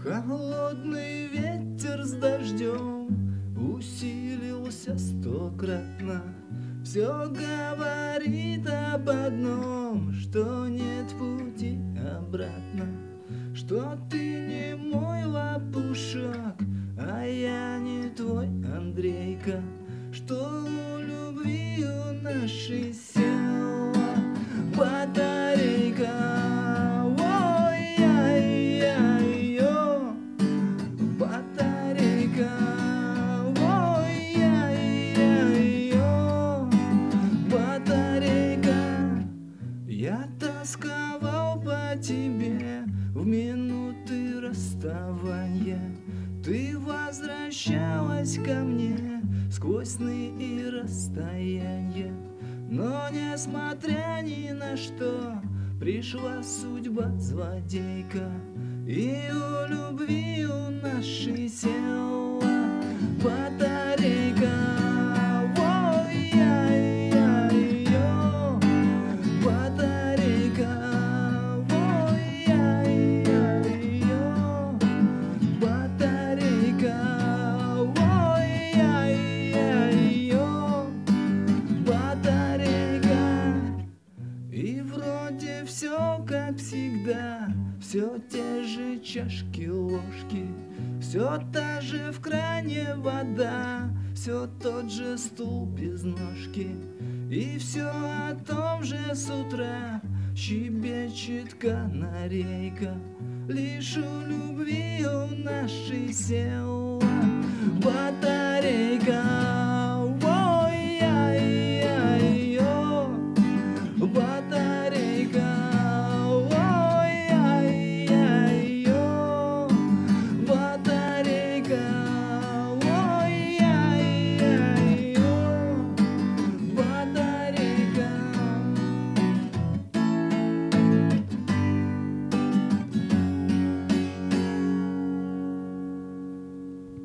Холодный ветер с дождем усилился стократно. Все говорит об одном, что нет пути обратно, что ты не мой лопушок, а я не твой Андрейка, что у любви у нашей села батарейка. Ой-яй-яй-йо, батарейка. Ой-яй-яй-йо, батарейка. Я тосковал по тебе в минуты расставания. Ты возвращалась ко мне сквозь сны и расстояния. Но несмотря ни на что, пришла судьба злодейка, и у любви у нашей села батарейка. Ой-яй-яй-йо, батарейка. Ой-яй-яй-йо, батарейка. Ой-яй-яй-йо, батарейка. И вроде все как всегда, все те же чашки-ложки, все та же в кране вода, все тот же стул без ножки. И все о том же с утра щебечет канарейка. Лишь у любви у нашей села